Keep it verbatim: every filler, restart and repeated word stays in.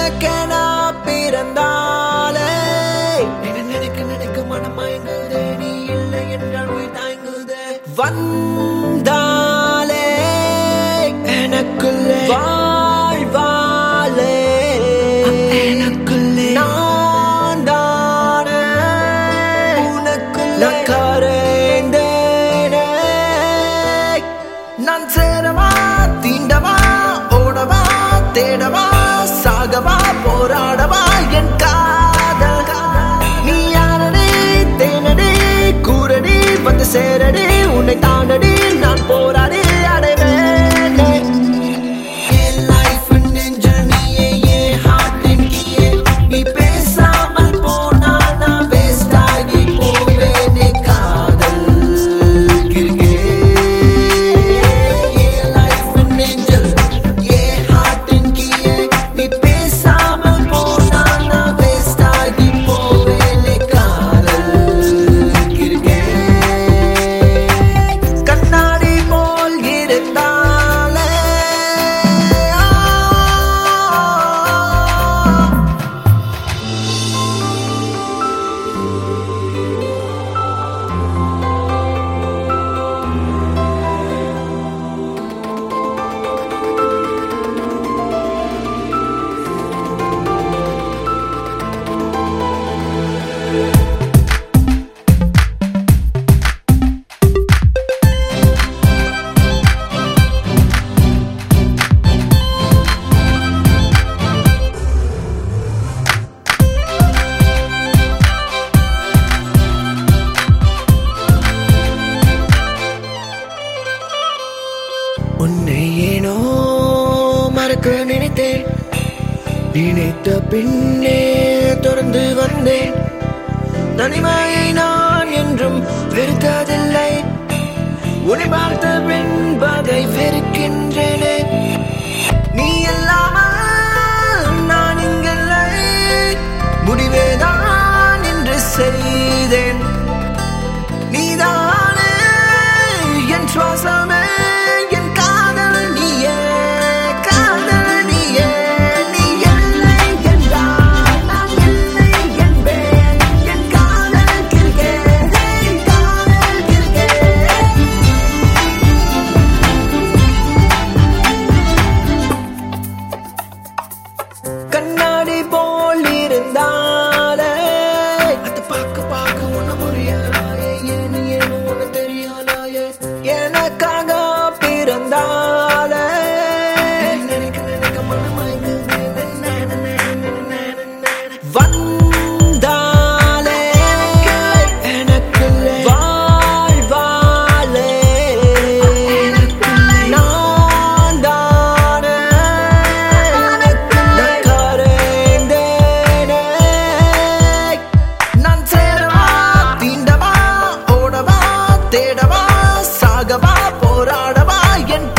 எனக்கென பிறந்தாலே நினைக்க நினைக்க மனம் மயங்குதே நீ இல்லை என்றால் உயிர் தாங்குதே வந்தாலே எனக்குள்ளே வாழ்வாலே எனக்குள்ளே நான் தானே உனக்குள்ளே கரைந்தேனே நான் சேரவா தீண்டவா ஓடவா தேடவா சாகவா போராடவா என் காதல் நீ யாரடி தேனடி கூரடி வந்து சேரடி உன்னை தாண்டடி நான் போராடி அடைவேன் உன்னை ஏனோ மறக்க நினைத்தேன் நினைத்த பின்னே தொடர்ந்து வந்தேன் தனிமையை நான் என்றும் வெறுத்ததில்லை உன்னை பார்த்த பின் பகை வெறுக்கின்றேனே நீ இல்லாமல் நான் இங்கில்லை முடிவே நான் என்று செய்தேன் நீதானே என் சுவாசமே கண்ணாடி போல் இருந்தாலே அது பார்க்க பார்க்க ஒண்ணு முடியாதாயே ஏன்னு ஏன்னு ஒண்ணு தெரியாதாயே எனக்காக பிறந்தாலே நினைக்க நினைக்க மனம் மயங்குதே வந்தாலே எனக்குள்ளே வாழ்வாலே நான் தானே தேடவா சாகவா போராடவா என்